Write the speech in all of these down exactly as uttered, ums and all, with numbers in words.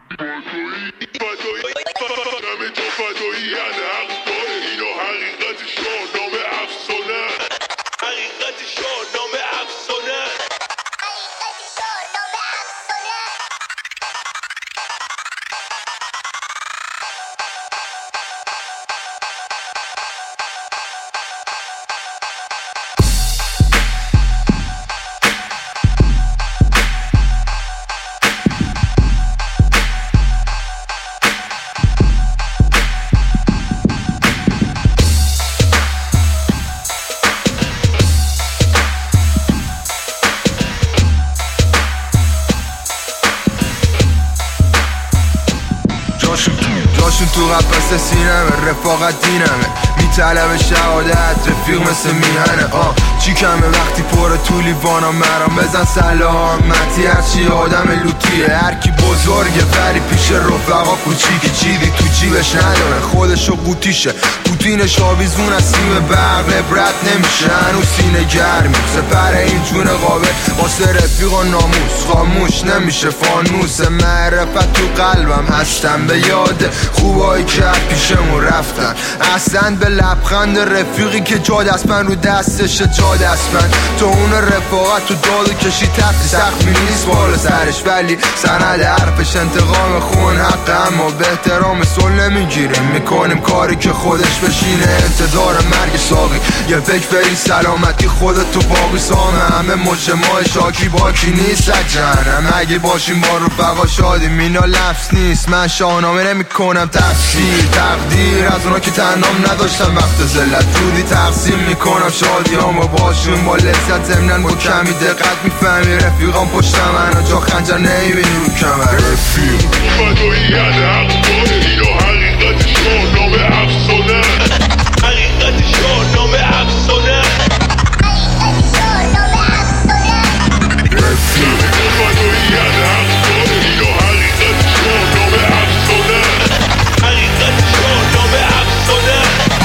همه جا فدایی یعنی حق داره اینا حقیقت شاهنامه افسانه حقیقت شاهنامه افسانه جاشون تو قفس سینمه، رفاقت دینمه، میطلب شهادت رفیق مثل میهنه. آه چی کمه وقتی پر تو لیوانم مرام بزن سلامتی هرچی آدم لوتیه. هرکی بزرگه ولی پیش رفقا کوچیکی، چیزی تو جیبش نداره خودشو قوطیشه. پوتینش آویزون از سیم برق عبرت نمیشه، هنوز سینه گرمی سپر این جون قابل واسه رفیق ناموس خاموش نمیشه. فانوس معرفت تو قلبم هستم، به یاد خوبایی که پیشمون رفتن. احسن به لبخند رفیقی که جا دستمن رو دستش جا دستمن. تو اون رفاقت تو دادو کشی تفتی سخت می نیست بالا سرش، ولی سند حرفش انتقام خون حق. اما به احترام سل نمیگیریم، میکنیم کاری که خودش بشینه. انتظار مرگ ساقی یه فکر بری سلامتی خودت تو باقی سامه. همه مجموعه شاکی باکی نیست از جهنم. اگه باشیم با رفقا شادیم اینا لفظ نیست. من شاهنامه نمی کنم تفسیر تقدیر از اونا که تنام نداشتم وقت ذلت رودی تقسیم میکنم شادیامو باشون با لذت. ضمنن با کمی دقت میفهمی رفیقام پشت من جا خنجر نمیبینی رو کمر. رفیق فدایی یعنی حق داره اینا حقیقت شاهنامه افسانه حقیقت شاهنامه افسانه رفیق فدایی یعنی حق داره اینا حقیقت شاهنامه افسانه حقیقت شاهنامه افسانه.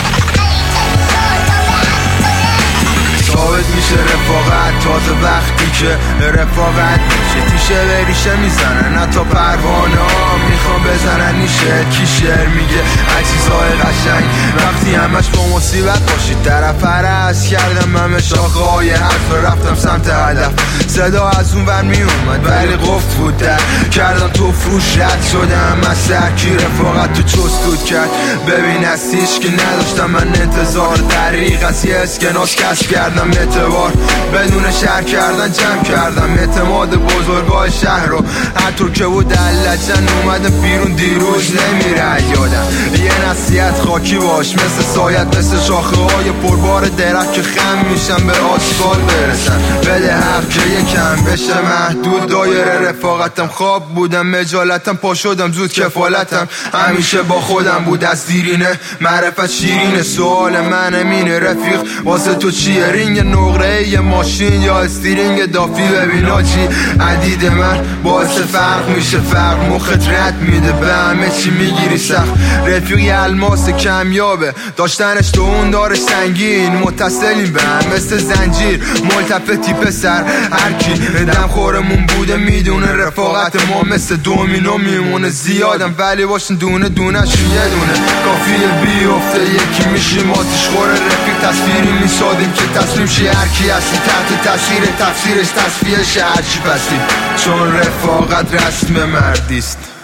ثابت میشه رفاقت تازه وقتی که رفاقت میشه تیشه به ریشه میزنن. نه تا پروانه ها میخوام بزنن نیشه. کی شعر میگه عزیزای قشنگ وقتی همش با مصیبت باشید. طرف هرست کردم همه شاخه های حرف رفتم سمت هدف. صدا از اون ور میومد ولی قفل بود در کردم تو فروش رد شدم از سرکی رفاقت تو چستود کرد. ببین هستیش که نداشتم من انتظار دریق از یه اسکناس کسب کردم اعتبار. بدون شهر کردن جمع کردم اعتماد بزرگای شهر رو. هر طور که بود دلچن اومدم بیرون دیروز نمیره یادم. یه نصیحت خاکی باش مثل سایت مثل شاخه های پربار درخت که خم میشن به آسفال برسن. بده حق که یکم بشه محدود دایره رفاقتم. خواب بودم مجالتم پا شدم زود کفالتم. همیشه با خودم بود از دیرینه معرفت شیرینه. سوال من امینه رفیق واسه تو چیه؟ رینگ نقره یه ماشین یا استیرینگ دافی؟ ببین آجی عدید من باعث فرق میشه. فرق مخت رد میده به همه چی میگیری سخت. رفیقی الماس کمیابه داشتنش تو اون داره سنگین. متصلیم به هم مثل زنجیر ملتفه تیپ سر هرکی دم خورمون بوده میدونه. رفاقت ما مثل دومینو میمونه زیادم ولی باشن دونه دونه شون یه دونه کافیه بیفته یکی میشیم آتیش خوره. رفیق تصویری میسادیم که تسلیم شی هرکی هستی تحت تاثیر تفسیرش تصفیه شه هرچی پسیم. چون رفاقت رسم مردیست.